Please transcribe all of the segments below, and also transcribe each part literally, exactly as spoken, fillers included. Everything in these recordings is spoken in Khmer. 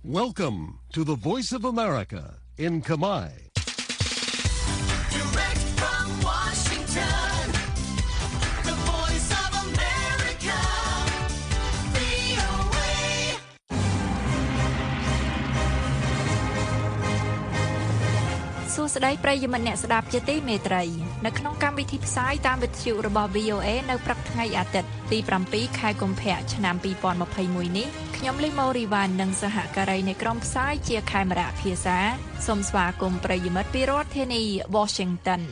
Welcome to the Voice of America in Khmer. Direct from Washington, the Voice of America, វី អូ เอ សួស្តីប្រិយមិត្តអ្នកស្ដាប់ជាទីមេត្រីនៅក្នុងកម្មវិធីផ្សាយតាមវិទ្យុរបស់ វី អូ เอ នៅព្រឹកថ្ងៃអាទិត្យទី7ខែកុម្ភៈឆ្នាំ2021នេះខ្ញុំលីម៉ូរីវ៉ាន់និងសហការីនៃក្រុមផ្សាយជាខេមរៈភាសាសូមស្វាគមន៍ប្រិយមិត្តពីរដ្ឋធានី Washington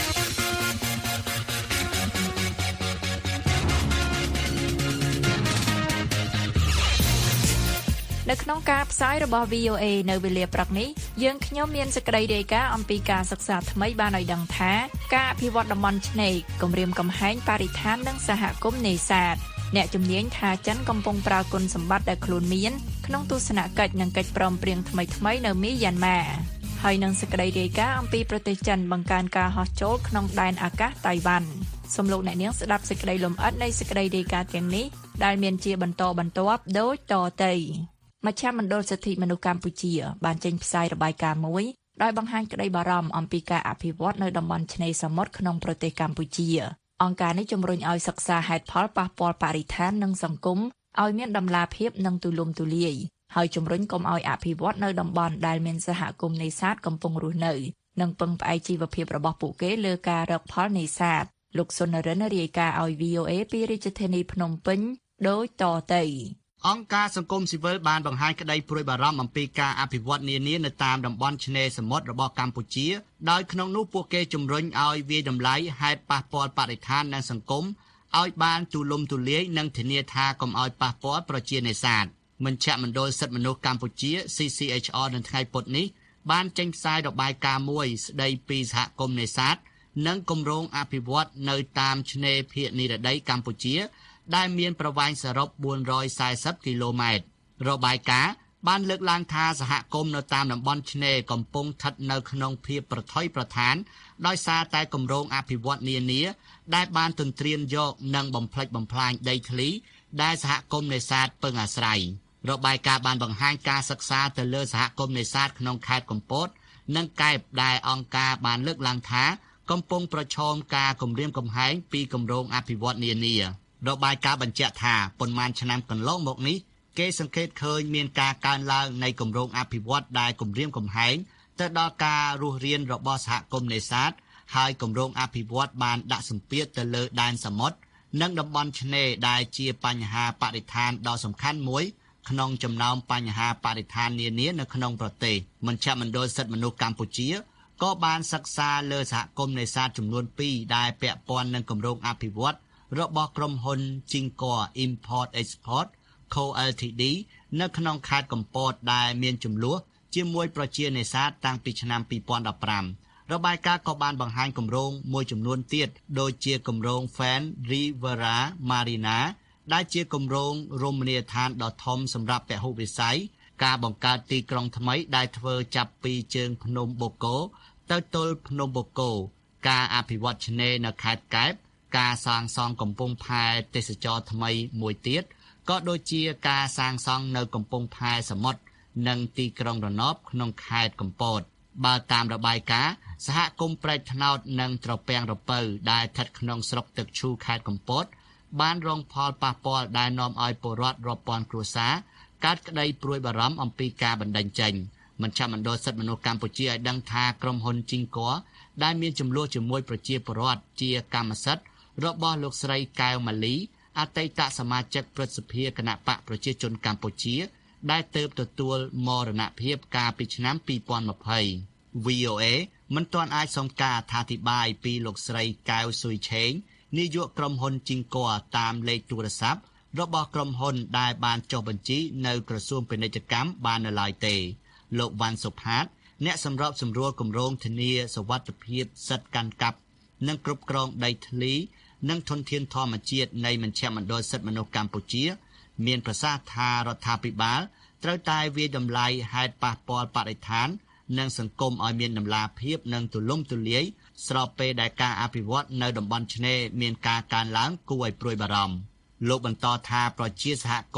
នៅក្នុងការផ្សាយរបស់ វី អូ เอ នៅវេលាព្រឹកនេះយើងខ្ញុំមានសេចក្តីរាយការណ៍អំពីការសិក្សាថ្មីបានឲ្យដឹងថាការអភិវឌ្ឍតំបន់ឆ្នេរគម្រាមកំហែងបរិស្ថាននិងសហគមន៍នេសាទអ្នកជំនាញថាចិនកំពុងប្រើគុណសម្បត្តិដែលខ្លួនមានក្នុងទស្សនកិច្ចនិងកិច្ចព្រមព្រៀងថ្មីៗនៅមីយ៉ាន់ម៉ាហើយនឹងសេចក្តីរាយការណ៍អំពីប្រទេសចិនបង្កើនការហោះចូលក្នុងដែនអាកាសតៃវ៉ាន់សូមលោកអ្នកនាងស្ដាប់សេចក្តីលម្អិតនៃសេចក្តីរាយការណ៍ទាំងនេះដែលមានជាបន្តបន្ទាប់ដូចតទៅមជ្ឈមណ្ឌលសិទ្ធិមនុស្សកម្ពុជាបានចេញផ្សាយរបាយការណ៍មួយដោយបង្ហាញក្តីបារម្ភអំពីការអភិវឌ្ឍនៅតំបន់ឆ្នេរសមុទ្រក្នុងប្រទេសកម្ពុជាអង្គការនេះជំរុញឲ្យសិក្សាហេតុផលប៉ះពាល់បរិស្ថាននិងសង្គមឲ្យមានតម្លាភាពនិងទូលំទូលាយហើយជំរុញកុំឲ្យអភិវឌ្ឍនៅតំបន់ដែលមានសហគមន៍នេសាទកំពុងរស់នៅនិងពឹងផ្អែកជីវភាពរបស់ពួកគេលើការរកផលនេសាទលោកសុនរិនរាយការណ៍ឲ្យ វី អូ เอ ពីរាជធានីភ្នំពេញដូចតទៅអង្គការសង្គមស៊ីវិលបានបង្ហាញក្តីព្រួយបារម្ភអំពីការអភិវឌ្ឍនានានៅតាមតំបន់ឆ្នេរសមុទ្ររបស់កម្ពុជាដោយក្នុងនោះពួកគេជំរុញឲ្យវាយតម្លៃហេតុប៉ះពាល់បរិស្ថាននិងសង្គមឲ្យបានទូលំទូលាយនិងធានាថាកុំឲ្យប៉ះពាល់ប្រជានេសាទមជ្ឈមណ្ឌលសិទ្ធិមនុស្សកម្ពុជា ซี ซี เอช អារ នៅថ្ងៃពុធនេះបានចេញផ្សាយរបាយការណ៍មួយស្តីពីសហគមន៍នេសាទនិងគម្រោងអភិវឌ្ឍនៅតាមឆ្នេរភាគនិរតីកម្ពុជាដែលមានប្រវែងសរុបបួនរយសែសិបគីឡូម៉ែត្ររបាយការណ៍បានលើកឡើងថាសហគមន៍នៅតាមតំបន់ឆ្នេរកំពុងស្ថិតនៅក្នុងភាពប្រថុយប្រថានដោយសារតែគម្រោងអភិវឌ្ឍនានាដែលបានទន្ទ្រានយកនិងបំផ្លិចបំផ្លាញដីធ្លីដែលសហគមន៍នេសាទពឹងអាស្រ័យរបាយការណ៍បានបង្ហាញការសិក្សាទៅលើសហគមន៍នេសាទក្នុងខេត្តកំពតនិងកែបដែលអង្គការបានលើកឡើងថាកំពុងប្រឈមការគំរាមកំហែងពីគម្រោងអភិវឌ្ឍនានារបាយការណ៍បញ្ជាក់ថាប៉ុន្មានឆ្នាំកន្លងមកនេះគេសង្កេតឃើញមានការកើនឡើងនៃគម្រោងអភិវឌ្ឍដែលគំរាមកំហែងទៅដល់ការរស់រានរបស់សហគមន៍នេសាទហើយគម្រោងអភិវឌ្ឍបានដាក់សម្ពាធទៅលើដែនសមុទ្រនិងតំបន់ឆ្នេរដែលជាបញ្ហាបរិស្ថានដ៏សំខាន់មួយក្នុងចំណោមបញ្ហាបរិស្ថាននានានៅក្នុងប្រទេសមជ្ឈមណ្ឌលសិទ្ធិមនុស្សកម្ពុជាក៏បានសិក្សាលើសហគមន៍នេសាទចំនួនពីរដែលពាក់ព័ន្ធនឹងគម្រោងអភិវឌ្ឍរបស់ក្រុមហ៊ុន Jingkor Import Export Co. แอล ที ดี នៅក្នុងខេត្តកំពតដែលមានចំនួនជាមួយប្រជានេសាទតាំងពីឆ្នាំពីរពាន់ដប់ប្រាំរបាយការណ៍ក៏បានបង្ហាញគម្រោងមួយចំនួនទៀតដូចជាគម្រោង Fan Rivera Marina ដែលជាគម្រោងរមណីយដ្ឋានដ៏ធំសម្រាប់ពហុវិស័យការបង្កើតទីក្រុងថ្មីដែលធ្វើចាប់ពីជើងភ្នំបូកូទៅទល់ភ្នំបូកូការអភិវឌ្ឍឆ្នេរនៅខេត្តកែបការសាងសង់កំពង់ផែទេសចរណ៍ថ្មីមួយទៀតក៏ដូចជាការសាងសង់នៅកំពង់ផែសមុទ្រនិងទីក្រុងរណបក្នុងខេត្តកំពតបើតាមរបាយការណ៍សហគមន៍ព្រែកថ្នោតនិងត្រពាំងរពៅដែលស្ថិតក្នុងស្រុកទឹកឈូខេត្តកំពតបានរងផលប៉ះពាល់ដែលនាំឲ្យពលរដ្ឋរាប់ពាន់គ្រួសារកើតក្តីព្រួយបារម្ភអំពីការបណ្តេញចេញមជ្ឈមណ្ឌលសិទ្ធិមនុស្សកម្ពុជាឲ្យដឹងថាក្រុមហ៊ុន Jingkor ដែលមានចំនួនជាមួយប្រជាពលរដ្ឋជាកម្មសិទ្ធិរបស់លោកស្រីកែវម៉ាលីអតីតសមាជិកព្រឹទ្ធសភាគណៈបកប្រជាជនកម្ពុជាដែលទើបទទួលមរណភាពកាលពីឆ្នាំពីរពាន់ម្ភៃ វី អូ เอ មិនទាន់អាចសុំការអធិប្បាយពីលោកស្រីកែវស៊ុយឆេងនាយកក្រុមហ៊ុន Jingkor តាមលេខទូរស័ព្ទរបស់ក្រុមហ៊ុនដែលបានចុះបញ្ជីនៅក្រសួងពាណិជ្ជកម្មបាននៅឡើយទេលោកវ៉ាន់សុផាតអ្នកសម្របសម្រួលគម្រោងធានាសុវត្ថិភាពសិទ្ធិកាន់កាប់និងគ្រប់គ្រងដីធ្លីនិងធនធានធម្មជាតិនៃមជ្ឈមណ្ឌលសិទ្ធិមនុស្សកម្ពុជាមានប្រសាសន៍ថារដ្ឋាភិបាលត្រូវតែវាយតម្លៃហេតុប៉ះពាល់បរិស្ថាននិងសង្គមឲ្យមានតម្លាភាពនិងទូលំទូលាយស្របពេលដែលការអភិវឌ្ឍនៅតំបន់ឆ្នេរមានការកើនឡើងគួរឲ្យព្រួយបារម្ភលោកបន្តថាប្រជាសហគមន៍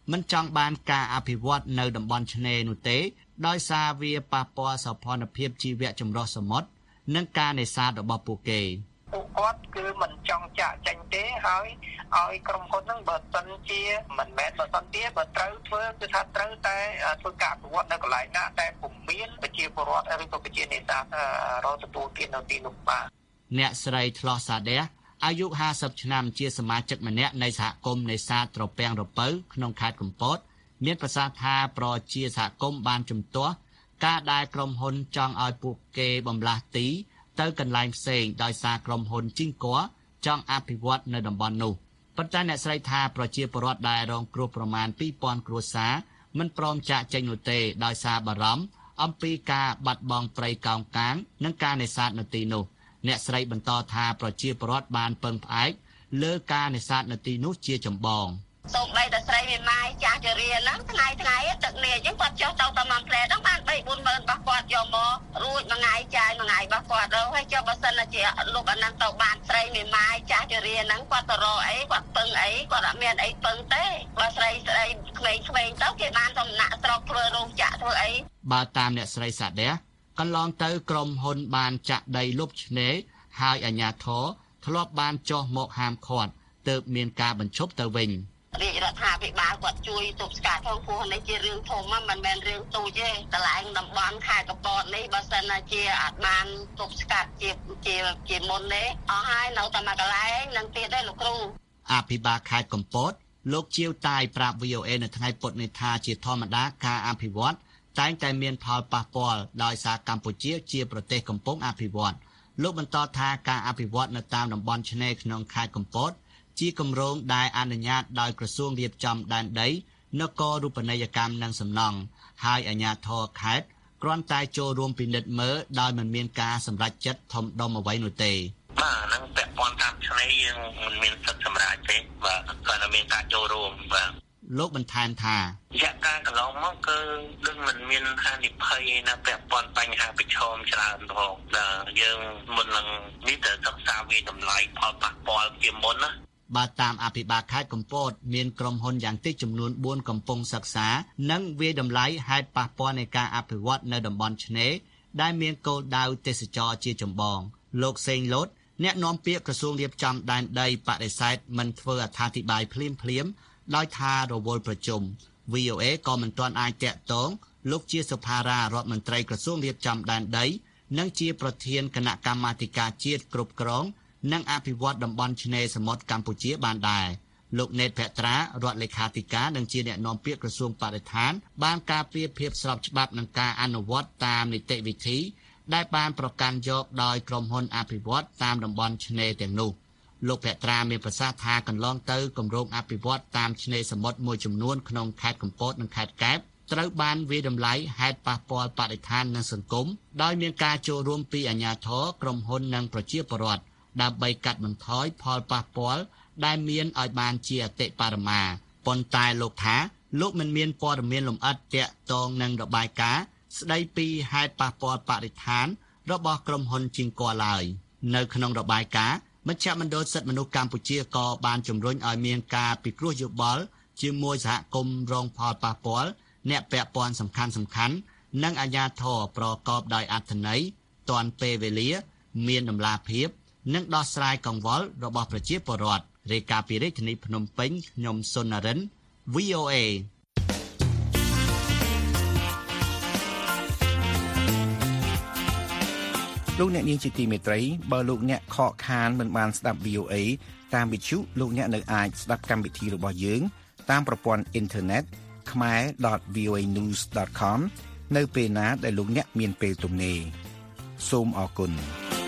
មិនចង់បានការអភិវឌ្ឍនៅតំបន់ឆ្នេរនោះទេដោយសារវាប៉ះពាល់សោភ័ណភាពជីវៈចម្រុះសមុទ្រនិងការនេសាទរបស់ពួកគេពួកគាត់គឺមិនចង់ចាក់ចេញទេហើយឲ្យក្រុមហ៊ុនហ្នឹងបើសិនជាមិនមែនបើសិនជាបើត្រូវធ្វើគឺថាត្រូវតែធ្វើការអភិវឌ្ឍនៅកន្លែងណាតែពុំមានប្រជាពលរដ្ឋឬក៏ប្រជានេសាទរកទទួលទាននៅទីនោះបាទអ្នកស្រីថ្លោះសាដេះអាយុห้าสิบឆ្នាំជាសមាជិកម្នាក់នៃសហគមន៍នេសាទត្រពាំងរពៅក្នុងខេត្តកំពតមានប្រសាសន៍ថាប្រជាសហគមន៍បានជំទាស់ការដែលក្រុមហ៊ុនចង់ឲ្យពួកគេបំលាស់ទីទៅកន្លែងផ្សេងដោយសារក្រុមហ៊ុនជីងក័រចង់អភិវឌ្ឍនៅតំបន់នោះប៉ុន្តែអ្នកស្រីថាប្រជាពលរដ្ឋដែលរងគ្រោះប្រមាណពីរពាន់គ្រួសារមិនព្រមចាកចេញនោះទេដោយសារបារម្ភអំពីការបាត់បង់ព្រៃកោងកាងនិងការនេសាទនៅទីនោះអ្នកស្រីបន្តថាប្រជាពលរដ្ឋបានពឹងផ្អែកលើការនេសាទនៅទីនោះជាចម្បងសូម្បីតែស្រីមេម៉ាយចាស់ជរាហ្នឹងថ្ងៃថ្ងៃទឹកនេះអញ្ចឹងគាត់ចុះទៅតាមផ្លែហ្នឹងបានបីបួនម៉ឺនរបស់គាត់យកមករួចមួយថ្ងៃចាយមួយថ្ងៃរបស់គាត់ទៅហើយចុះបើសិនជាលោកអាហ្នឹងទៅបានស្រីមេម៉ាយចាស់ជរាហ្នឹងគាត់ទៅរកអីគាត់ពឹងអីគាត់អត់មានអីពឹងទេបើស្រីស្រីក្មេងៗទៅគេបានសំណាក់ស្រុកធ្វើរោងចក្រធ្វើអីបើតាមអ្នកស្រីសាដេះកន្លងទៅក្រុមហ៊ុនបានចាក់ដីលុបឆ្នេរហើយអាជ្ញាធរធ្លាប់បានចុះមកហាមឃាត់ទើបមានការបញ្ឈប់ទៅវិញរាជរដ្ឋាភិបាលគាត់ជួយទប់ស្កាត់ផងព្រោះនេះជារឿងធំមិនមែនរឿងតូចទេកន្លែងតំបន់ខេត្តកំពតនេះបើសិនជាអត់បានទប់ស្កាត់ជាជាជាមុនទេអស់ហើយនៅតែមកកន្លែងនឹងទៀតទេលោកគ្រូអភិបាលខេត្តកំពតលោកជាវតាយប្រាប់ វី អូ អេ នៅថ្ងៃពុធនេះថាជាធម្មតាការអភិវឌ្ឍតែងតែមានផលប៉ះពាល់ដោយសារកម្ពុជាជាប្រទេសកំពុងអភិវឌ្ឍលោកបន្តថាការអភិវឌ្ឍនៅតាមតំបន់ឆ្នេរក្នុងខេត្តកំពតជាគម្រោងដែលអនុញ្ញាតដោយក្រសួងរៀបចំដែនដីនគររូបនីយកម្មនិងសំណង់ហើយអាជ្ញាធរខេត្តគ្រាន់តែចូលរួមពិនិត្យមើលដោយមិនមានការសម្រេចចិត្តធំដុំអ្វីនោះទេបាទហ្នឹងពាក់ព័ន្ធតាមឆ្នេរយើងមិនមានសិទ្ធិសម្រេចទេបាទគាត់តែមានការចូលរួមបាទលោកបន្ថែមថារយៈកាលកន្លងមកគឺដូចមិនមានហានិភ័យណាពាក់ព័ន្ធបញ្ហាប្រឈមច្រើនផងដែលយើងមុននឹងនេះទៅសិក្សាវិតម្លៃផលប៉ះពាល់ជាមុនណាបើតាមអភិបាលខេត្តកំពតមានក្រុមហ៊ុនយ៉ាងតិចចំនួនបួនកំពុងសិក្សានិងវាយតម្លៃហេតុប៉ះពាល់នៃការអភិវឌ្ឍនៅតំបន់ឆ្នេរដែលមានគោលដៅទេសចរជាចម្បងលោកសេងលូតអ្នកនាំពាក្យក្រសួងរៀបចំដែនដីបដិសេធមិនធ្វើអត្ថាធិប្បាយភ្លាមភ្លាមដោយថារវល់ប្រជុំ វី អូ អេ ក៏មិនទាន់អាចតាក់ទងលោកជាសុផារ៉ារដ្ឋមន្ត្រីក្រសួងរៀបចំដែនដីនិងជាប្រធានគណៈកម្មាធិការជាតិគ្រប់គ្រងនិងអភិវឌ្ឍតំបន់ឆ្នេរសមុទ្រកម្ពុជាបានដែរលោកណេតភត្រារដ្ឋលេខាធិការនិងជាអ្នកនាំពាក្យក្រសួងបរិស្ថានបានការពារភាពស្របច្បាប់នឹងការអនុវត្តតាមនីតិវិធីដែលបានប្រកាន់យកដោយក្រុមហ៊ុនអភិវឌ្ឍតាមតំបន់ឆ្នេរទាំងនោះលោកភត្រាមានប្រសាសន៍ថាកន្លងទៅគម្រោងអភិវឌ្ឍតាមឆ្នេរសមុទ្រមួយចំនួនក្នុងខេត្តកំពតនិងខេត្តកែបត្រូវបានវាយតម្លៃហេតុប៉ះពាល់បរិស្ថាននិងសង្គមដោយមានការចូលរួមពីអាជ្ញាធរក្រុមហ៊ុននិងប្រជាពលរដ្ឋដើម្បីកាត់បន្ថយផលប៉ះពាល់ដែលមានឲ្យបានជាអតិបរមាប៉ុន្តែលោកថាលោកមិនមានព័ត៌មានលម្អិតទាក់ទងនឹងរបាយការណ៍ស្ដីពីហេតុប៉ះពាល់បរិស្ថានរបស់ក្រុមហ៊ុនជីងក័រឡើយនៅក្នុងរបាយការណ៍មជ្ឈមណ្ឌលសិទ្ធិមនុស្សកម្ពុជាក៏បានជំរុញឲ្យមានការពិគ្រោះយោបល់ជាមួយសហគមន៍រងផលប៉ះពាល់អ្នកពាក់ព័ន្ធសំខាន់សំខាន់និងអាជ្ញាធរប្រកបដោយអត្ថន័យទាន់ពេលវេលាមានតម្លាភាពនិងដោះស្រាយកង្វល់របស់ប្រជាពលរដ្ឋរាយការណ៍ពីរាជធានីភ្នំពេញខ្ញុំសុននរិន វី អូ អេលោកអ្នកនាងជាទីមេត្រីបើលោកអ្នកខកខានមិនបានស្ដាប់ វី អូ អេ តាមវិទ្យុលោកអ្នកនៅអាចស្ដាប់កម្មវិធីរបស់យើងតាមប្រព័ន្ធអ៊ីនធឺណិត ខ្មែរ ដត វី អូ អេ ញូស ដត ខម នៅពេលណាដែលលោកអ្នកមានពេលទំនេរសូមអរគុណ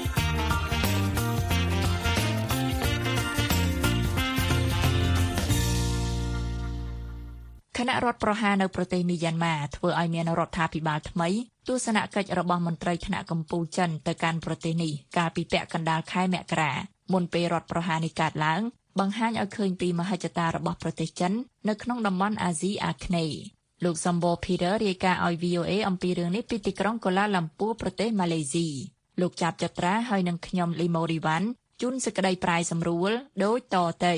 គណៈរដ្ឋប្រហារនៅប្រទេសមីយ៉ាន់ម៉ាធ្វើឲ្យមានរដ្ឋាភិបាលថ្មីទស្សនកិច្ចរបស់មន្ត្រីថ្នាក់កម្ពុជាចិនទៅកាន់ប្រទេសនេះកាលពីពាក់កណ្ដាលខែមករាមុនពេលរដ្ឋប្រហារនេះកើតឡើងបង្ហាញឲ្យឃើញពីមហិច្ឆតារបស់ប្រទេសចិននៅក្នុងតំបន់អាស៊ីអាគ្នេយ៍លោកសំបូ Peter រាយការណ៍ឲ្យ វី អូ អេ អំពីរឿងនេះពីទីក្រុងកូឡាឡាំពូប្រទេសម៉ាឡេស៊ីលោកចាប់ចត្រាហើយនឹងខ្ញុំលីម៉ូរីវ៉ាន់ជូនសេចក្តីប្រាយសម្រួលដូចតទៅ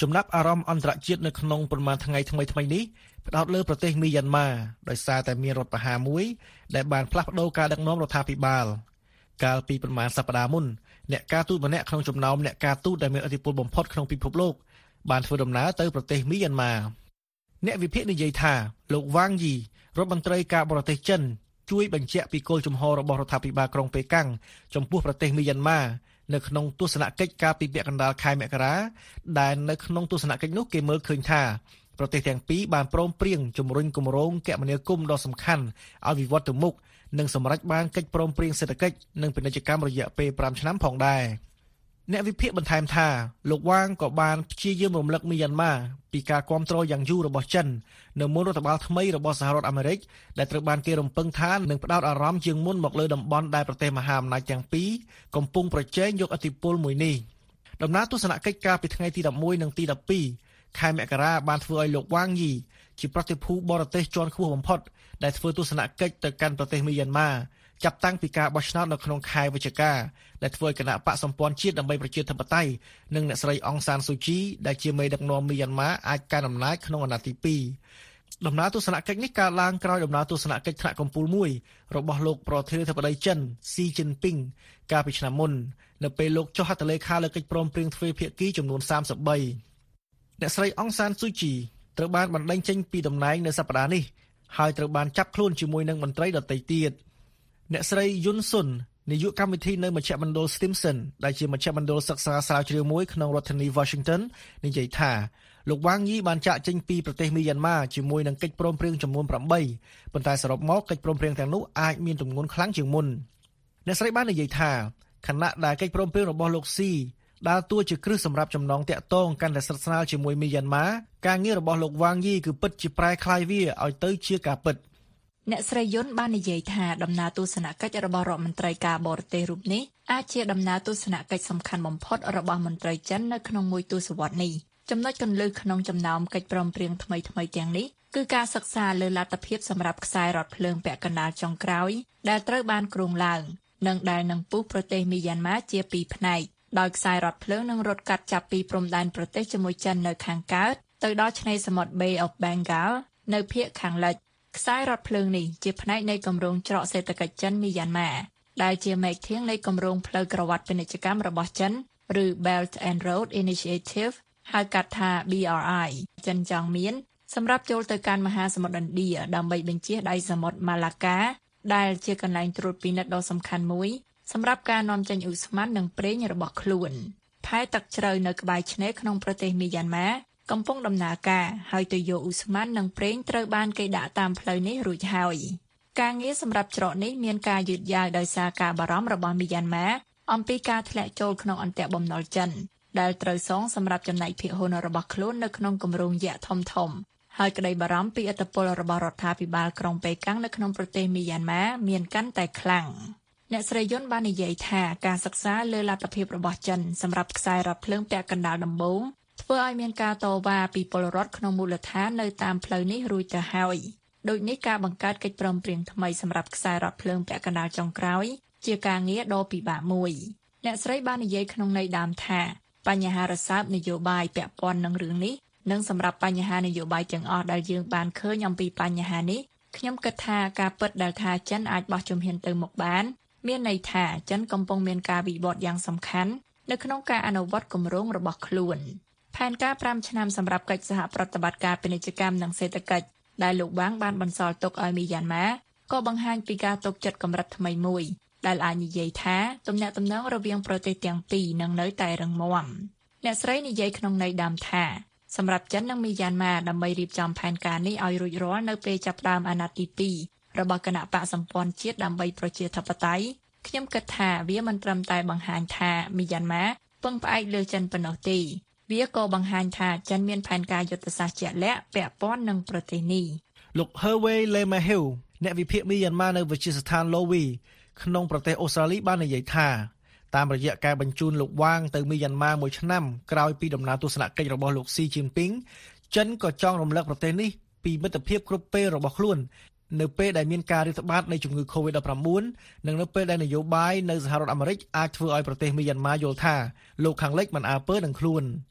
ចំណាប់អារម្មណ៍អន្តរជាតិនៅក្នុងប្រមាណថ្ងៃថ្មីថ្មីនេះផ្ដោតលើប្រទេសមីយ៉ាន់ម៉ាដោយសារតែមានរដ្ឋប្រហារមួយដែលបានផ្លាស់ប្ដូរការដឹកនាំរដ្ឋាភិបាលកាលពីប្រមាណសប្តាហ៍មុនអ្នកការទូតម្នាក់ក្នុងចំណោមអ្នកការទូតដែលមានឥទ្ធិពលបំផុតក្នុងពិភពលោកបានធ្វើដំណើរទៅប្រទេសមីយ៉ាន់ម៉ាអ្នកវិភាគនិយាយថាលោកវ៉ាងយីរដ្ឋមន្ត្រីការបរទេសចិនជួយបញ្ជាក់ពីគោលជំហររបស់រដ្ឋាភិបាលក្រុងប៉េកាំងចំពោះប្រទេសមីយ៉ាន់ម៉ានៅក្នុងទស្សនកិច្ចកាលពីពាក់កណ្ដាលខែមករាដែលនៅក្នុងទស្សនកិច្ចនោះគេមើលឃើញថាប្រទេសទាំងពីរបានព្រមព្រៀងជំរុញគម្រោងគមនាគមន៍ដ៏សំខាន់ឲ្យវិវត្តទៅមុខនិងសម្រេចបានកិច្ចព្រមព្រៀងសេដ្ឋកិច្ចនិងពាណិជ្ជកម្មរយៈពេល5ឆ្នាំផងដែរអ្នកវិភាគបន្ថែមថាលោកវ៉ាងក៏បានព្យាយាមរំលឹកមីយ៉ាន់ម៉ាពីការគាំទ្រយ៉ាងយូររបស់ចិននៅមុនរដ្ឋបាលថ្មីរបស់សហរដ្ឋអាមេរិកដែលត្រូវបានគេរំពឹងថានឹងផ្ដោតអារម្មណ៍ជាងមុនមកលើតំបន់ដែលប្រទេសមហាអំណាចទាំងពីរកំពុងប្រជែងយកឥទ្ធិពលមួយនេះដំណើរទស្សនកិច្ចកាលពីថ្ងៃទី11និងទី12ខែមករាបានធ្វើឲ្យលោកវ៉ាងយីជាប្រតិភូបរទេសជាន់ខ្ពស់បំផុតដែលធ្វើទស្សនកិច្ចទៅកាន់ប្រទេសមីយ៉ាន់ម៉ាចាប់តាំងពីការបោះឆ្នោតនៅក្នុងខែវិច្ឆិកាដែលធ្វើឲ្យគណៈបកសម្ព័ន្ធជាតិដើម្បីប្រជាធិបតេយ្យនិងអ្នកស្រីអង់សានស៊ូជីដែលជាមេដឹកនាំមីយ៉ាន់ម៉ាអាចកាន់អំណាចក្នុងអាណត្តិទីពីរដំណើរទស្សនកិច្ចនេះកើតឡើងក្រោយដំណើរទស្សនកិច្ចថ្នាក់កំពូលមួយរបស់លោកប្រធានាធិបតីចិនស៊ីជីនពីងកាលពីឆ្នាំមុននៅពេលលោកចុះហត្ថលេខាលើកិច្ចព្រមព្រៀងទ្វេភាគីចំនួនសាមសិបបីអ្នកស្រីអង់សានស៊ូជីត្រូវបានបណ្តេញចេញពីតំណែងនៅសប្តាហ៍នេះហើយត្រូវបានចាប់ខ្លួនជាមួយនឹងមន្ត្រីដទៃទៀតអ្នកស្រីយុនស៊ុននាយកកម្មវិធីនៅមជ្ឈមណ្ឌល Stimson ដែលជាមជ្ឈមណ្ឌលសិក្សាស្រាវជ្រាវមួយក្នុងរដ្ឋធានី Washington និយាយថាលោកវ៉ាងយីបានចាកចេញពីប្រទេសមីយ៉ាន់ម៉ាជាមួយនឹងកិច្ចព្រមព្រៀងចំនួនប្រាំបីប៉ុន្តែសរុបមកកិច្ចព្រមព្រៀងទាំងនោះអាចមានទម្ងន់ខ្លាំងជាងមុនអ្នកស្រីបាននិយាយថាខណៈដែលកិច្ចព្រមព្រៀងរបស់លោកស៊ីដើរតួជាគ្រឹះសម្រាប់ចំណងតាក់ទងកាន់តែស្និទ្ធស្នាលជាមួយមីយ៉ាន់ម៉ាការងាររបស់លោកវ៉ាងយីគឺពិតជាប្រែក្លាយវាឲ្យទៅជាការពិតអ្នកស្រីយុនបាននិយាយថាដំណើរទស្សនកិច្ចរបស់រដ្ឋមន្ត្រីការបរទេសរូបនេះអាចជាដំណើរទស្សនកិច្ចសំខាន់បំផុតរបស់មន្ត្រីចិននៅក្នុងមួយទសវត្សរ៍នេះចំណុចគន្លឹះក្នុងចំណោមកិច្ចព្រមព្រៀងថ្មីៗទាំងនេះគឺការសិក្សាលើលទ្ធភាពសម្រាប់ខ្សែរថភ្លើងពាក់កណ្ដាលចុងក្រោយដែលត្រូវបានគ្រោងឡើងនិងដែលនឹងពុះប្រទេសមីយ៉ាន់ម៉ាជាពីរផ្នែកដោយខ្សែរថភ្លើងនឹងរត់កាត់ចាប់ពីព្រំដែនប្រទេសជាមួយចិននៅខាងកើតទៅដល់ឆ្នេរសមុទ្រ Bay of Bengal នៅភាគខាងលិចខ្សែរថភ្លើងនេះជាផ្នែកនៃគម្រោងច្រកសេដ្ឋកិច្ចចិនមីយ៉ាន់ម៉ាដែលជាមែកធាងនៃគម្រោងផ្លូវក្រវ៉ាត់ពាណិជ្ជកម្មរបស់ចិនឬ Belt and Road Initiative ហៅកាត់ថា ប៊ី អារ អាយ ចិនចង់មានសម្រាប់ចូលទៅកាន់មហាសមុទ្រឥណ្ឌាដើម្បីបញ្ជៀសដៃសមុទ្រម៉ាឡាកាដែលជាកន្លែងត្រួតពិនិត្យដ៏សំខាន់មួយសម្រាប់ការនាំចេញឧស្ម័ននិងប្រេងរបស់ខ្លួនផែទឹកជ្រៅនៅក្បែរឆ្នេរក្នុងប្រទេសមីយ៉ាន់ម៉ាកំពុងដំណើរការហើយទៅយកឧស្ម័ននិងប្រេងត្រូវបានគេដាក់តាមផ្លូវនេះរួចហើយការងារសម្រាប់ច្រកនេះមានការយឺតយ៉ាវដោយសារការបារម្ភរបស់មីយ៉ាន់ម៉ាអំពីការធ្លាក់ចូលក្នុងអន្ទាក់បំណុលចិនដែលត្រូវសងសម្រាប់ចំណែកភាគហ៊ុនរបស់ខ្លួននៅក្នុងគម្រោងយក្សធំធំហើយក្តីបារម្ភពីឥទ្ធិពលរបស់រដ្ឋាភិបាលក្រុងប៉េកាំងនៅក្នុងប្រទេសមីយ៉ាន់ម៉ាមានកាន់តែខ្លាំងអ្នកស្រីយុនបាននិយាយថាការសិក្សាលើលទ្ធភាពរបស់ចិនសម្រាប់ខ្សែរថភ្លើងពាក់កណ្ដាលដំបូងធ្វើឲ្យមានការតវ៉ាពីពលរដ្ឋក្នុងមូលដ្ឋាននៅតាមផ្លូវនេះរួចទៅហើយដូចនេះការបង្កើតកិច្ចព្រមព្រៀងថ្មីសម្រាប់ខ្សែរថភ្លើងពាក់កណ្ដាលចុងក្រោយជាការងារដ៏ពិបាកមួយអ្នកស្រីបាននិយាយក្នុងន័យដើមថាបញ្ហារសើបនយោបាយពាក់ព័ន្ធនឹងរឿងនេះនិងសម្រាប់បញ្ហានយោបាយទាំងអស់ដែលយើងបានឃើញអំពីបញ្ហានេះខ្ញុំគិតថាការពិតដែលថាចិនអាចបោះជំហានទៅមុខបានមានន័យថាចិនកំពុងមានការវិវត្តយ៉ាងសំខាន់នៅក្នុងការអនុវត្តគម្រោងរបស់ខ្លួនផែនការប្រាំឆ្នាំសម្រាប់កិច្ចសហប្រតិបត្តិការពាណិជ្ជកម្មនិងសេដ្ឋកិច្ចដែលលោកវ៉ាងបានបន្សល់ទុកឲ្យមីយ៉ាន់ម៉ាក៏បង្ហាញពីការទុកចិត្តកម្រិតថ្មីមួយដែលអាចនិយាយថាទំនាក់ទំនងរវាងប្រទេសទាំងពីរនឹងនៅតែរឹងមាំអ្នកស្រីនិយាយក្នុងន័យដើមថាសម្រាប់ចិននិងមីយ៉ាន់ម៉ាដើម្បីរៀបចំផែនការនេះឲ្យរួចរាល់នៅពេលចាប់ផ្ដើមអាណត្តិទីពីររបស់គណៈបកសម្ព័ន្ធជាតិដើម្បីប្រជាធិបតេយ្យខ្ញុំគិតថាវាមិនត្រឹមតែបង្ហាញថាមីយ៉ាន់ម៉ាពឹងផ្អែកលើចិនប៉ុណ្ណោះទេវាក៏បង្ហាញថាចិនមានផែនការយុទ្ធសាស្ត្រជាក់លាក់ពាក់ព័ន្ធនឹងប្រទេសនេះលោក Herway Lemaheu អ្នកវិភាគមីយ៉ាន់ម៉ានៅវិទ្យាស្ថាន Lowy ក្នុងប្រទេសអូស្ត្រាលីបាននិយាយថាតាមរយៈការបញ្ជូនលោកវ៉ាងទៅមីយ៉ាន់ម៉ាមួយឆ្នាំក្រោយពីដំណើរទស្សនកិច្ចរបស់លោកស៊ីជីនពីងចិនក៏ចង់រំលឹកប្រទេសនេះពីមិត្តភាពគ្រប់ពេលរបស់ខ្លួននៅពេលដែលមានការរាតត្បាតនៃជំងឺ កូវីដ ដប់ប្រាំបួន និងនៅពេលដែលនយោបាយនៅសហរដ្ឋអាមេរិកអាចធ្វើឲ្យប្រទេសមីយ៉ាន់ម៉ាយល់ថាលោកខាងលិចមិនអើពើនឹងខ្លួន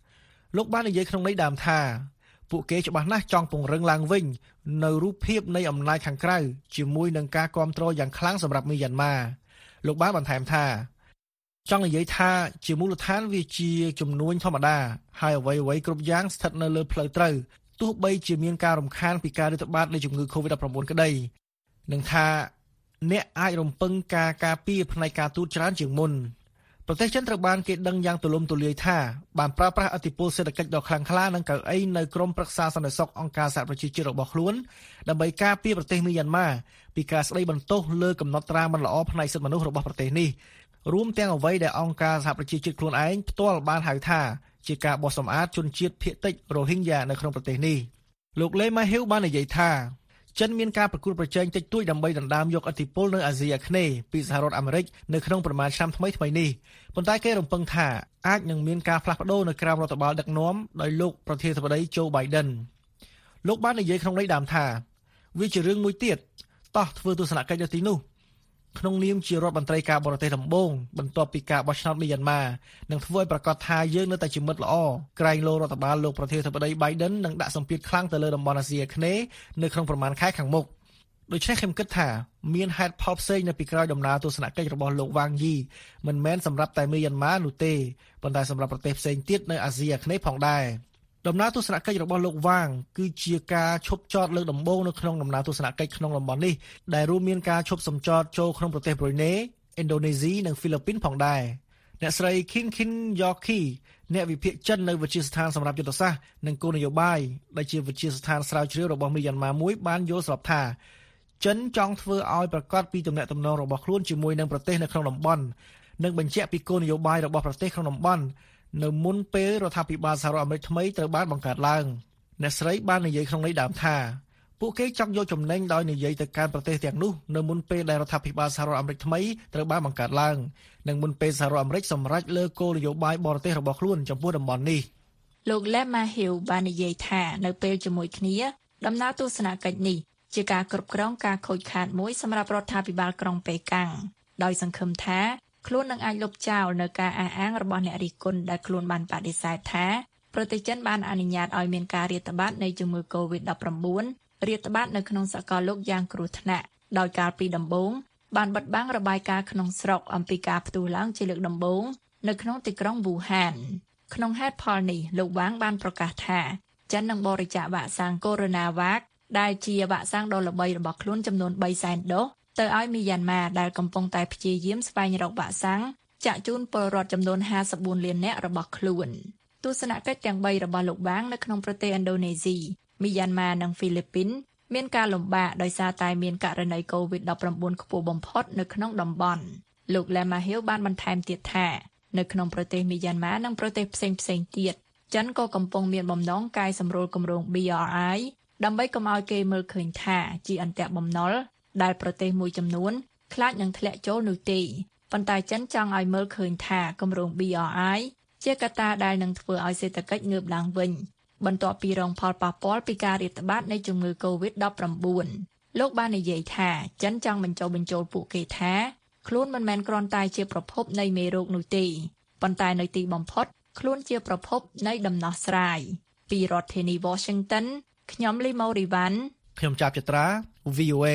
លោកបាននិយាយក្នុងន័យដើមថាពួកគេច្បាស់ណាស់ចង់ពង្រឹងឡើងវិញនៅរូបភាពនៃអំណាចខាងក្រៅជាមួយនឹងការគ្រប់គ្រងយ៉ាងខ្លាំងសម្រាប់មីយ៉ាន់ម៉ាលោកបានបន្ថែមថាចង់និយាយថាជាមូលដ្ឋានវាជាជំនួញធម្មតាហើយអ្វីៗគ្រប់យ៉ាងស្ថិតនៅលើផ្លូវត្រូវទោះបីជាមានការរំខានពីការរាតត្បាតនៃជំងឺ COVID ដប់ប្រាំបួន ក្តីនឹងថាអ្នកអាចរំពឹងការការពារផ្នែកការទូតច្រើនជាងមុនប្រទេសចិនត្រូវបានគេដឹងយ៉ាងទូលំទូលាយថាបានប្រើប្រាស់ឥទ្ធិពលសេដ្ឋកិច្ចដ៏ខ្លាំងក្លានិងកៅអីនៅក្រមប្រឹក្សាសន្តិសុខអង្គការសហប្រជាជាតិរបស់ខ្លួនដើម្បីការពារប្រទេសមីយ៉ាន់ម៉ាពីការស្ដីបន្ទោសលើកំណត់ត្រាមិនល្អផ្នែកសិទ្ធិមនុស្សរបស់ប្រទេសនេះរួមទាំងអ្វីដែលអង្គការសហប្រជាជាតិខ្លួនឯងផ្ទាល់បានហៅថាជាការបោះសម្អាតជនជាតិភាគតិចរ៉ូហីញ៉ានៅក្នុងប្រទេសនេះលោកលេម៉ាហ៊ីវបាននិយាយថាចិនមានការប្រកួតប្រជែងតិចតួចដើម្បីដណ្ដើមយកឥទ្ធិពលនៅអាស៊ីអាគ្នេយ៍ពីសហរដ្ឋអាមេរិកនៅក្នុងប្រមាណឆ្នាំថ្មីថ្មីនេះប៉ុន្តែគេរំពឹងថាអាចនឹងមានការផ្លាស់ប្ដូរនៅក្រោមរដ្ឋបាលដឹកនាំដោយលោកប្រធានាធិបតី Joe Biden លោកបាននិយាយក្នុងន័យដើមថាវាជារឿងមួយទៀតតោះធ្វើទស្សនកិច្ចនៅទីនោះក្នុងនាមជារដ្ឋមន្ត្រីការបរទេសដំបូងបន្ទាប់ពីការបោះឆ្នោតមីយ៉ាន់ម៉ានឹងធ្វើឲ្យប្រកាសថាយើងនៅតែជាមិត្តល្អក្រែងលោរដ្ឋបាលលោកប្រធានាធិបតី Biden នឹងដាក់សម្ពាធខ្លាំងទៅលើតំបន់អាស៊ីអាគ្នេយ៍នៅក្នុងប្រមាណខែខាងមុខដូច្នេះខ្ញុំគិតថាមានហេតុផលផ្សេងនៅពីក្រោយដំណើរទស្សនកិច្ចរបស់លោកវ៉ាងយីមិនមែនសម្រាប់តែមីយ៉ាន់ម៉ានោះទេប៉ុន្តែសម្រាប់ប្រទេសផ្សេងទៀតនៅអាស៊ីអាគ្នេយ៍ផងដែរដំណើរទស្សនកិច្ចរបស់លោកវ៉ាងគឺជាការឈប់ចតលើកដំបូងនៅក្នុងដំណើរទស្សនកិច្ចក្នុងតំបន់នេះដែលរួមមានការឈប់សម្ចតចូលក្នុងប្រទេសប្រ៊ុយណេឥណ្ឌូនេស៊ីនិងហ្វីលីពីនផងដែរអ្នកស្រី Kin Kin Yoki អ្នកវិភាគចិននៅវិទ្យាស្ថានសម្រាប់យុទ្ធសាស្ត្រនិងគោលនយោបាយដែលជាវិទ្យាស្ថានស្រាវជ្រាវរបស់មីយ៉ាន់ម៉ាមួយបានយល់ស្របថាចិនចង់ធ្វើឲ្យប្រកាសពីទំនាក់ទំនងរបស់ខ្លួនជាមួយនឹងប្រទេសនៅក្នុងតំបន់និងបញ្ជាក់ពីគោលនយោបាយរបស់ប្រទេសក្នុងតំបន់នៅមុនពេលរដ្ឋាភិបាលសហរដ្ឋអាមេរិកថ្មីត្រូវបានបង្កើតឡើងអ្នកស្រីបាននិយាយក្នុងន័យដើមថាពួកគេចង់យកចំណេញដោយនិយាយទៅកាន់ប្រទេសទាំងនោះនៅមុនពេលដែលរដ្ឋាភិបាលសហរដ្ឋអាមេរិកថ្មីត្រូវបានបង្កើតឡើងនិងមុនពេលសហរដ្ឋអាមេរិកសម្រេចលើគោលនយោបាយបរទេសរបស់ខ្លួនចំពោះតំបន់នេះលោកលេម៉ាហ៊ីវបាននិយាយថានៅពេលជាមួយគ្នាដំណើរទស្សនកិច្ចនេះជាការគ្រប់គ្រងការខូចខាតមួយសម្រាប់រដ្ឋាភិបាលក្រុងប៉េកាំងដោយសង្ឃឹមថាខ្លួននឹងអាចលុបចោលនៅការអះអាងរបស់អ្នករិះគន់ដែលខ្លួនបានបដិសេធថាប្រទេសចិនបានអនុញ្ញាតឲ្យមានការរាតត្បាតនៃជំងឺ COVID ដប់ប្រាំបួន រាតត្បាតនៅក្នុងសកលលោកយ៉ាងគ្រោះថ្នាក់ដោយកាលពីដំបូងបានបិទបាំងរបាយការណ៍ក្នុងស្រុកអំពីការផ្ទុះឡើងជាលើកដំបូងនៅក្នុងទីក្រុងវូហានក្នុងហេតុផលនេះលោកវ៉ាងបានប្រកាសថាចិននឹងបរិច្ចាគវ៉ាក់សាំងកូវីដ ដែលជាវ៉ាក់សាំងដ៏ល្បីរបស់ខ្លួនចំនួនបីសែនដូសទៅឲ្យមីយ៉ាន់ម៉ាដែលកំពុងតែព្យាយាមស្វែងរកវ៉ាក់សាំងចាក់ជូនពលរដ្ឋចំនួនห้าสิบสี่លាននាក់របស់ខ្លួនទស្សនកិច្ចទាំងបីរបស់លោកវ៉ាងនៅក្នុងប្រទេសឥណ្ឌូនេស៊ីមីយ៉ាន់ម៉ានិងហ្វីលីពីនមានការលំបាកដោយសារតែមានករណី COVID ដប់ប្រាំបួន ខ្ពស់បំផុតនៅក្នុងតំបន់លោកលេម៉ាហ៊ីវបានបន្ថែមទៀតថានៅក្នុងប្រទេសមីយ៉ាន់ម៉ានិងប្រទេសផ្សេងផ្សេងទៀតចិនក៏កំពុងមានបំណងកែសម្រួលគម្រោង B R I ដើម្បីកុំឲ្យគេមើលឃើញថាជាអន្ទាក់បំណុលដែលប្រទេសមួយចំនួនខ្លាចនឹងធ្លាក់ចូលនោះទេប៉ុន្តែចិនចង់ឲ្យមើលឃើញថាគម្រោង B R I ជាកត្តាដែលនឹងធ្វើឲ្យសេដ្ឋកិច្ចងើបឡើងវិញបន្ទាប់ពីរងផលប៉ះពាល់ពីការរាតត្បាតនៃជំងឺ COVID ដប់ប្រាំបួន លោកបាននិយាយថាចិនចង់បញ្ចូលបញ្ចូលពួកគេថាខ្លួនមិនមែនគ្រាន់តែជាប្រភពនៃមេរោគនោះទេប៉ុន្តែនៅទីបំផុតខ្លួនជាប្រភពនៃដំណោះស្រាយពីរដ្ឋធានី Washington ខ្ញុំលីម៉ូរីវ៉ាន់ខ្ញុំចាប់ចត្រា V O A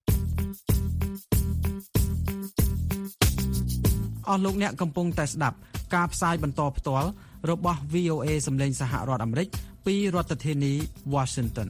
អស់លោកអ្នកកំពុងតែស្ដាប់ការផ្សាយបន្តផ្ទាល់របស់ V O A សម្លេងសហរដ្ឋអាមេរិកពីរដ្ឋធានី Washington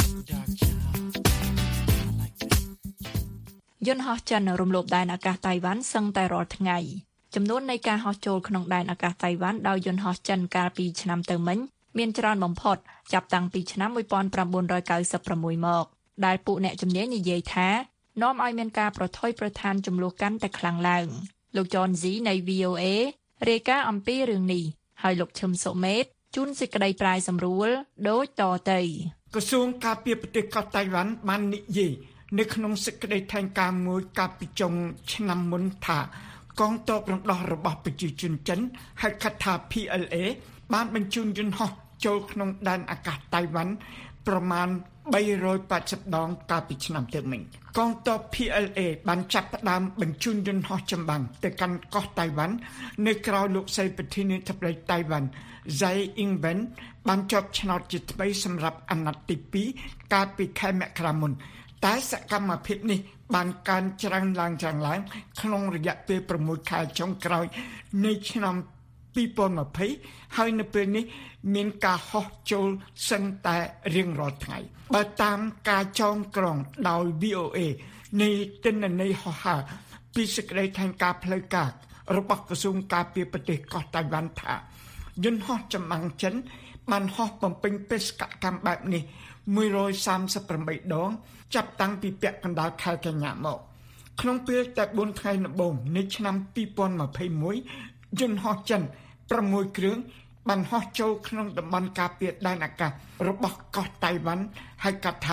យន្តហោះចិនរំលោភដែនអាកាសតៃវ៉ាន់សឹងតែរាល់ថ្ងៃចំនួននៃការហោះចូលក្នុងដែនអាកាសតៃវ៉ាន់ដោយយន្តហោះចិនកាលពីឆ្នាំទៅមិញមានច្រើនបំផុតចាប់តាំងពីឆ្នាំnineteen ninety-sixមកដែលពួកអ្នកជំនាញនិយាយថានាំឲ្យមានការប្រថុយប្រថានចំនួនកាន់តែខ្លាំងឡើងលោកចនស៊ីនៃ V O A រាយការណ៍អំពីរឿងនេះហើយលោកឈឹមសុមេតជូនសេចក្តីប្រាយសម្រួលដូចតទៅក្រសួងការពារប្រទេសកោះតៃវ៉ាន់បាននិយាយនៅក្នុងសេចក្តីថ្លែងការណ៍មួយកាលពីចុងឆ្នាំមុនថាកងទ័ពរំដោះរបស់ប្រជាជនចិនហៅកាត់ថា P L A បានបញ្ជូនយន្តហោះចូលក្នុងដែនអាកាសតៃវ៉ាន់ប្រមាណបីរយแปดสิบដងកាលពីឆ្នាំទៅមិញកងទ័ព P L A បានចាប់ផ្ដើមបញ្ជូនយន្តហោះចម្បាំងទៅកាន់កោះតៃវ៉ាន់នៅក្រៅលោកស្រីប្រធានាធិបតីតៃវ៉ាន់ Tsai Ing-wen បានជាប់ឆ្នោតជាថ្មីសម្រាប់អាណត្តិទីពីរកាលពីខែមករាមុនតែសកម្មភាពនេះបានកើនច្រើនឡើងច្រើនឡើងក្នុងរយៈពេលប្រាំមួយខែចុងក្រោយនៃឆ្នាំពីរពាន់ยี่สิบហើយនៅពេលនេះមានការហោះចូលសឹងតែរៀងរាល់ថ្ងៃបើតាមការចងក្រងដោយ V O A នៃទិន្នន័យហោះហើរពីសេចក្តីថ្លែងការណ៍ផ្លូវការរបស់ក្រសួងការពារប្រទេសកោះតៃវ៉ាន់ថាយន្តហោះចម្បាំងចិនបានហោះបំពេញបេសកកម្មបែបនេះមួយរយសាមសិបប្រាំបីដងចាប់តាំងពីពាក់កណ្ដាលខែកញ្ញាមកក្នុងពេលតែបួនថ្ងៃដំបូងនៃឆ្នាំពីរពាន់ยี่สิบเอ็ดយន្តហោះចិនប្រាំមួយគ្រឿងបានហោះចូលក្នុងតំបន់ការពារដែនអាកាសរបស់កោះតៃវ៉ាន់ហៅកាត់ថា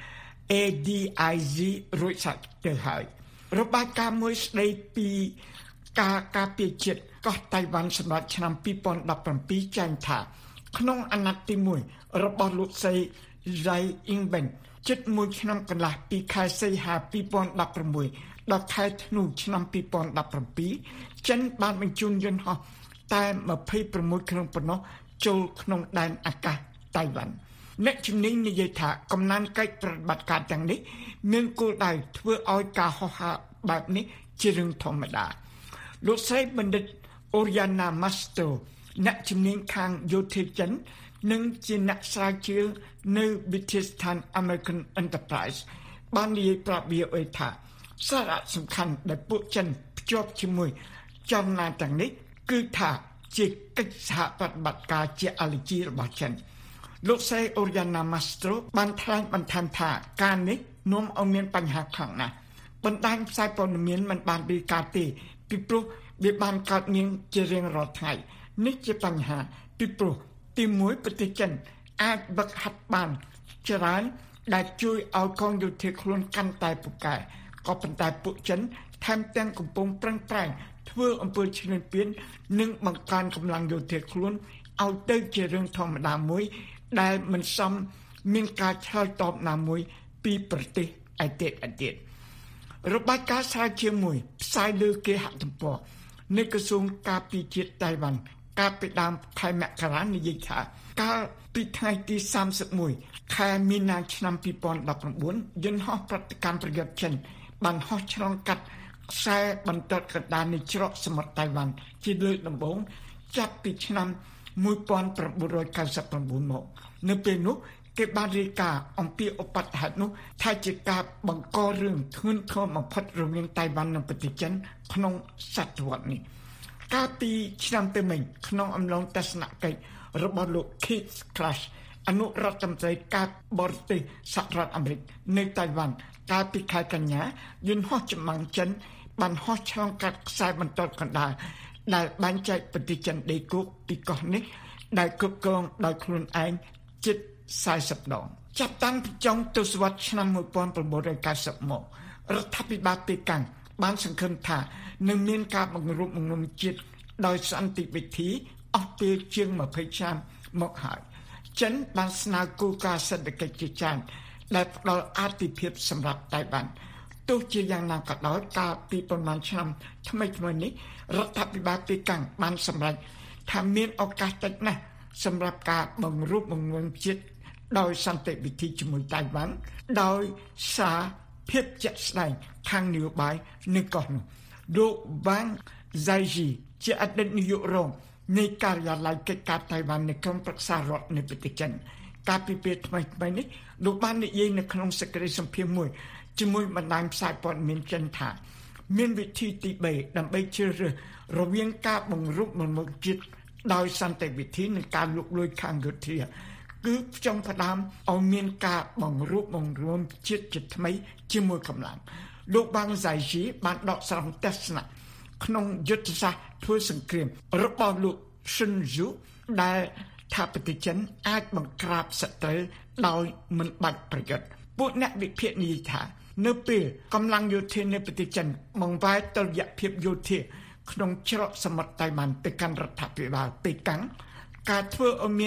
A D I Z រួចសាច់ទៅហើយរបាយការណ៍មួយស្ដីពីការការពារជាតិកោះតៃវ៉ាន់សម្រាប់ឆ្នាំពីរពាន់ដប់ប្រាំពីរចែងថាក្នុងអាណត្តិទីមួយរបស់លោកស្រី Tsai Ing-wen ជិតមួយឆ្នាំកន្លះពីខែសីហាពីរពាន់ដប់ប្រាំមួយដល់ខែធ្នូឆ្នាំពីរពាន់ដប់ប្រាំពីរចិនបានបញ្ជូនយន្តហោះតែยี่สิบหกគ្រឿងប៉ុណ្ណោះចូលក្នុងដែនអាកាសតៃវ៉ាន់អ្នកជំនាញនិយាយថាកំណើនកិច្ចប្រតិបត្តិការទាំងនេះមានគោលដៅធ្វើឲ្យការហោះហើរបែបនេះជារឿងធម្មតាលោកស្រីបណ្ឌិត Oriana Mastro អ្នកជំនាញខាងយោធាចិននិងជាអ្នកស្រាវជ្រាវនៅវិទ្យាស្ថាន American Enterprise បាននិយាយប្រាប់ V O A ថាសារៈសំខាន់ដែលពួកចិនភ្ជាប់ជាមួយចលនាទាំងនេះគឺថាជាកិច្ចសហប្រតិបត្តិការជាអាឡែជីរបស់ចិនលោកស្រី Oriana Mastro បានថ្លែងបន្ថែមថាការនេះនាំឲ្យមានបញ្ហាខ្លាំងណាស់បណ្ដាញផ្សាយព័ត៌មានមិនបានរាយការណ៍ទេពីព្រោះវាបានកើតមានជារៀងរាល់ថ្ងៃនេះជាបញ្ហាពីព្រោះទីមួយប្រទេសចិនអាចបឹកហាត់បានច្រើនដែលជួយឲ្យកងយោធាខ្លួនកាន់តែពូកែក៏ប៉ុន្តែពួកចិនថែមទាំងកំពុងប្រឹងប្រែងធ្វើអំពើឈ្លានពាននិងបង្កើនកម្លាំងយោធាខ្លួនឲ្យទៅជារឿងធម្មតាមួយដែលមិនសមមានការឆ្លើយតបណាមួយពីប្រទេសឯទៀតឯទៀតរបាយការណ៍ស្រាវជ្រាវមួយផ្សាយលើគេហទំព័រនៃក្រសួងការពារជាតិតៃវ៉ាន់កាលពីដើមខែមករានិយាយថាកាលពីថ្ងៃទីសាមសិបមួយខែមីនាឆ្នាំពីរពាន់ដប់ប្រាំបួនយន្តហោះប្រតិកម្មប្រយុទ្ធចិនបានហោះឆ្លងកាត់ខ្សែបន្ទាត់កណ្ដាលនៃច្រកសមុទ្រតៃវ៉ាន់ជាលើកដំបូងចាប់ពីឆ្នាំmột nghìn chín trăm chín mươi chínមកនៅពេលនោះគេបានរាយការណ៍អំពីឧបទ្ទហេតុនោះថាជាការបង្ករឿងធ្ងន់ធ្ងរបំផុតរវាងតៃវ៉ាន់និងប្រទេសចិនក្នុងសតវត្សនេះកាលពីឆ្នាំទៅមិញក្នុងអំឡុងទស្សនកិច្ចរបស់លោក Keith Klash អនុរដ្ឋមន្ត្រីការបរទេសសហរដ្ឋអាមេរិកនៅតៃវ៉ាន់កាលពីខែកញ្ញាយន្តហោះចម្បាំងចិនបានហោះឆ្លងកាត់ខ្សែបន្ទាត់កណ្ដាលដែលបែងចែកប្រទេសចិនដីគោកពីកោះនេះដែលគ្រប់គ្រងដោយខ្លួនឯងជិតสี่สิบដងចាប់តាំងពីចុងទសវត្សរ៍ឆ្នាំmột nghìn chín trăm chín mươiមករដ្ឋាភិបាលប៉េកាំងបានសង្ឃឹមថានឹងមានការបង្រួបបង្រួមជាតិដោយសន្តិវិធីអស់ពេលជាងยี่สิบឆ្នាំមកហើយចិនបានស្នើគោលការណ៍សេដ្ឋកិច្ចជាច្រើនដែលផ្ដល់អាទិភាពសម្រាប់តៃវ៉ាន់ទោះជាយ៉ាងណាក៏ដោយកាលពីប្រមាណឆ្នាំថ្មីៗនេះរដ្ឋាភិបាលប៉េកាំងបានសម្រេចថាមានឱកាសតិចណាស់សម្រាប់ការបង្រួបបង្រួមជាតិដោយសន្តិវិធីជាមួយតៃវ៉ាន់ដោយសារភាពជាក់ស្ដែងខាងនយោបាយនៅកោះនោះលោក Wang Zhaiji ជាអតីតនាយករងនៃការិយាល័យកិច្ចការតៃវ៉ាន់នៅក្រុមប្រឹក្សារដ្ឋនៃប្រទេសចិនកាលពីពេលថ្មីៗនេះលោកបាននិយាយនៅក្នុងសេចក្តីសម្ភាសន៍មួយជាមួយបណ្ដាញផ្សាយព័ត៌មានចិនថាមានវិធីទីបីដើម្បីជ្រើសរើសរវាងការបង្រួបបង្រួមជាតិដោយសន្តិវិធីនិងការលុកលុយខាងយោធាគឺចង់ផ្ដើមឲ្យមានការបង្រួបបង្រួមជាតិជាថ្មីជាមួយកម្លាំងលោក Wang Zhaiji បានដកស្រង់ទស្សនៈក្នុងយុទ្ធសាស្ត្រធ្វើសង្គ្រាមរបស់លោក Sun Tzu ដែលថាប្រទេសចិនអាចបង្ក្រាបសត្រូវដោយមិនបាច់ប្រយុទ្ធពួកអ្នកវិភាគនិយាយថានៅពេលកម្លាំងយោធានៃប្រទេសចិនបង្វែរតុល្យភាពយោធាក្នុងច្រកសមុទ្រតៃវ៉ាន់ទៅកាន់រដ្ឋាភិបាលប៉េកាំងការធ្វើឲ្យមាន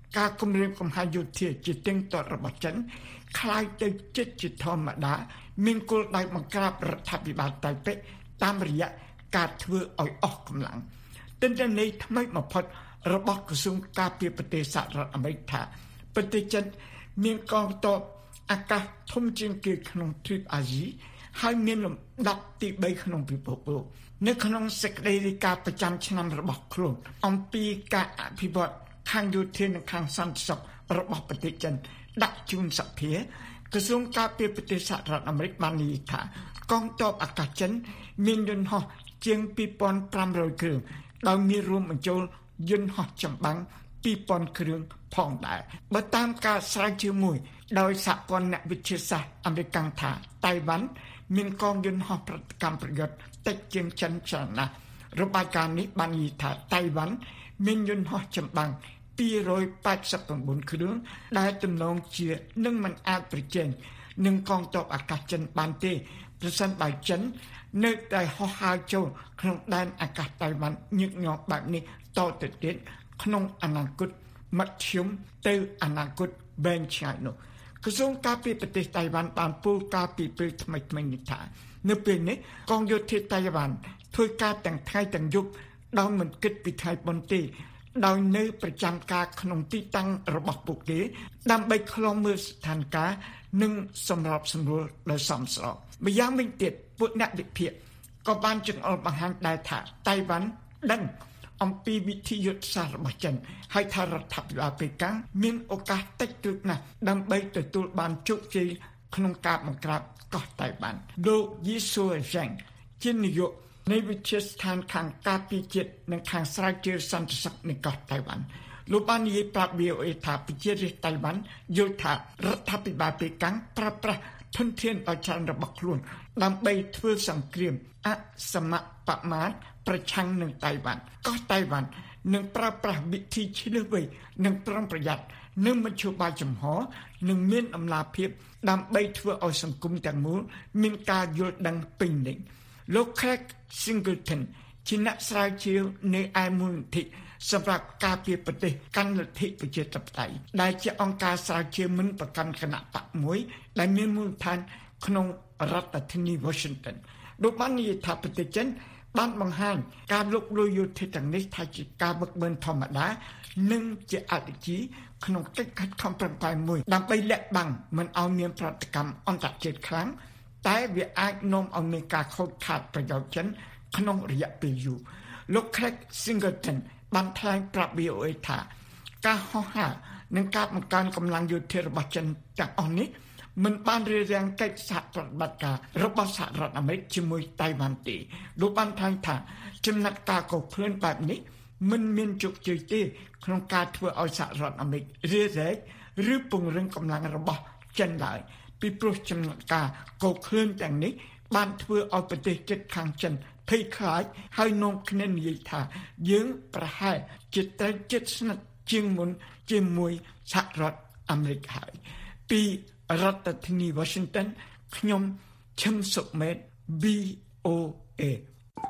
ការគម្រាមកំហែងយោធាជាទៀងទាត់របស់ចិនคล้ายទៅជិតជាធម្មតាមានគោលដៅបង្ក្រាបរដ្ឋាភិបាលតៃប៉េតាមរយៈការធ្វើឲ្យអស់កម្លាំងទិន្នន័យថ្មីបំផុតរបស់ក្រសួងការពារប្រទេសសហរដ្ឋអាមេរិកថាប្រទេសចិនមានកងទ័ពអាកាសធំជាងគេក្នុងទ្វីបអាស៊ីហើយមានលំដាប់ទីបីក្នុងពិភពលោកនៅក្នុងសេចក្តីរាយការណ៍ប្រចាំឆ្នាំរបស់ខ្លួនអំពីការអភិវឌ្ឍខាងយោធានិងខាងសន្តិសុខរបស់ប្រទេសចិនដាក់ជូនសភាក្រសួងការពារប្រទេសសហរដ្ឋអាមេរិកបាននិយាយថាកងទ័ពអាកាសចិនមានយន្តហោះជាងពីរពាន់ប្រាំរយគ្រឿងដោយមានរួមបញ្ចូលយន្តហោះចម្បាំងពីរពាន់គ្រឿងផងដែរបើតាមការស្រាវជ្រាវមួយដោយសហព័ន្ធអ្នកវិទ្យាសាស្ត្រអាមេរិកថាតៃវ៉ាន់មានកងយន្តហោះប្រតិកម្មប្រយុទ្ធតិចជាងចិនច្រើនណាស់របាយការណ៍នេះបាននិយាយថាតៃវ៉ាន់មានយន្តហោះចម្បាំងពីររយប៉ែតសិប៩គ្រឿងដែលទំនងជានឹងមិនអាចប្រជែងនឹងកងទ័ពអាកាសចិនបានទេប្រសិនបើចិននៅតែហោះហើរចូលក្នុងដែនអាកាសតៃវ៉ាន់ញឹកញាប់បែបនេះតទៅទៀតក្នុងអនាគតមធ្យមទៅអនាគតវែងឆ្ងាយនោះក្រសួងការពារប្រទេសតៃវ៉ាន់បានពោលការពីពេលថ្មីថ្មីនេះថានៅពេលនេះកងយោធាតៃវ៉ាន់ធ្វើការទាំងថ្ងៃទាំងយប់ដោយមិនគិតពីថ្ងៃបុណ្យទេដោយនៅប្រចាំការក្នុងទីតាំងរបស់ពួកគេដើម្បីឃ្លាំមើលស្ថានភាពនិងសម្របសម្រួលដោយសមស្របម្យ៉ាងវិញទៀតពួកអ្នកវិភាគក៏បានចង្អុលបង្ហាញដែរថាតៃវ៉ាន់ដឹងអំពីវិធីយុទ្ធសាស្ត្ររបស់ចិនហើយថារដ្ឋាភិបាលប៉េកាំងមានឱកាសតិចតួចណាស់ដើម្បីទទួលបានជោគជ័យក្នុងការបង្ក្រាបកោះតៃវ៉ាន់លោកយីស៊ូហ្សេងជានាយកនៃវិទ្យាស្ថានខាងការពារជាតិនិងខាងស្រាវជ្រាវសន្តិសុខនៃកោះតៃវ៉ាន់លោកបាននិយាយប្រាប់ វី អូ អេ ថាប្រជារាស្ត្រតៃវ៉ាន់យល់ថារដ្ឋាភិបាលប៉េកាំងប្រើប្រាស់ធនធានដ៏ច្រើនរបស់ខ្លួនដើម្បីធ្វើសង្គ្រាមអសមបមាទប្រឆាំងនឹងតៃវ៉ាន់កោះតៃវ៉ាន់នឹងប្រើប្រាស់វិធីឈ្លាសវៃនិងប្រុងប្រយ័ត្ននិងមធ្យោបាយចំហនិងមានអំណាចភាពដើម្បីធ្វើឲ្យសង្គមទាំងមូលមានការយល់ដឹងពេញលេញលោក Craig Singleton ជាអ្នកស្រាវជ្រាវនៃឯមូលនិធិសម្រាប់ការពារប្រទេសកាន់លទ្ធិប្រជាធិបតេយ្យដែលជាអង្គការស្រាវជ្រាវមិនប្រកាន់គណៈបកមួយដែលមានមូលដ្ឋានក្នុងរដ្ឋធានី Washington លោកបាននិយាយថាប្រទេសចិនបានបង្ហាញការលុកលុយយោធាទាំងនេះថាជាការបឹកបឺនធម្មតានិងជាអតិជីក្នុងកិច្ចខិតខំប្រឹងប្រែងមួយដើម្បីលាក់បាំងមិនឲ្យមានប្រតិកម្មអន្តរជាតិខ្លាំងតែវាអាចនាំឲ្យមានការខូចខាតប្រយោជន៍ចិនក្នុងរយៈពេលយូរលោក Craig Singleton បានថ្លែងប្រាប់ វី អូ អេ ថាការហោះហើរនិងការបង្កើនកម្លាំងយោធារបស់ចិនទាំងអស់នេះមិនបានរារាំងកិច្ចសហប្រតិបត្តិការរបស់សហរដ្ឋអាមេរិកជាមួយតៃវ៉ាន់ទេលោកបានថ្លែងថាចំណាត់ការកោឃ្លឿនបែបនេះមិនមានជោគជ័យទេក្នុងការធ្វើឲ្យសហរដ្ឋអាមេរិករារែកឬពង្រឹងកម្លាំងរបស់ចិនឡើយពីព្រោះចំណាត់ការកោឃ្លឿនទាំងនេះបានធ្វើឲ្យប្រទេសជិតខាងចិនភ័យខ្លាចហើយនាំគ្នានិយាយថាយើងប្រហែលជាត្រូវជិតស្និទ្ធជាងមុនជាមួយសហរដ្ឋអាមេរិកហើយពីរដ្ឋធានី Washington ខ្ញុំឈឹមសុមេត វី អូ អេ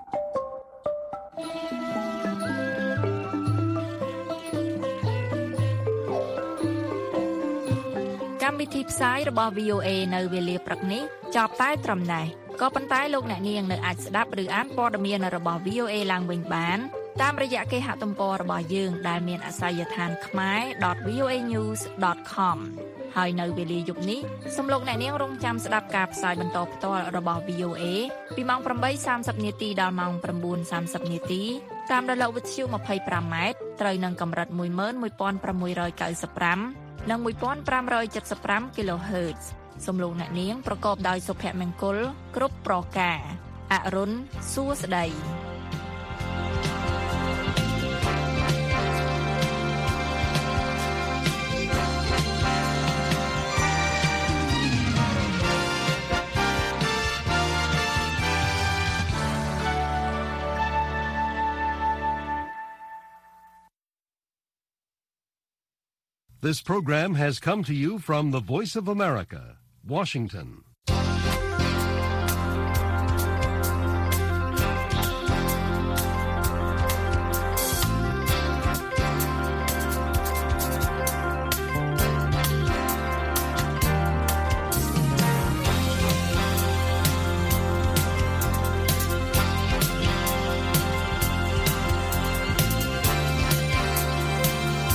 កម្មវិធីផ្សាយរបស់ វី អូ អេ នៅវេលាព្រឹកនេះចប់តែត្រឹមនេះក៏ប៉ុន្តែលោកអ្នកនាងនៅអាចស្ដាប់ឬអានព័ត៌មានរបស់ វី អូ អេ ឡើងវិញបានតាមរយៈគេហទំព័ររបស់យើងដែលមានអាសយដ្ឋាន khmae dot v o a news dot com ហើយនៅវេលាយប់នេះសូមលោកអ្នកនាងរងចាំស្ដាប់ការផ្សាយបន្តផ្ទាល់របស់ វី អូ អេ ពីម៉ោង ប្រាំបីសាមសិប នាទីដល់ម៉ោង ៩ សាមសិប នាទីតាមរលកវិទ្យុ ម្ភៃប្រាំ ម៉ែត្រត្រូវនឹងកម្រិត មួយម៉ឺនមួយពាន់ប្រាំមួយរយកៅសិបប្រាំ និង មួយពាន់ប្រាំរយចិតសិបប្រាំ kHz សូមលោកអ្នកនាងប្រកបដោយសុភមង្គលគ្រប់ប្រការអរុនសួស្តី This program has come to you from the Voice of America, Washington.